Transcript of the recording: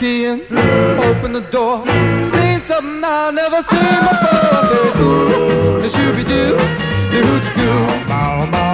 key in, open the door, say something I've never seen before. I said, ooh, the shooby-doo, the hoochie-coo.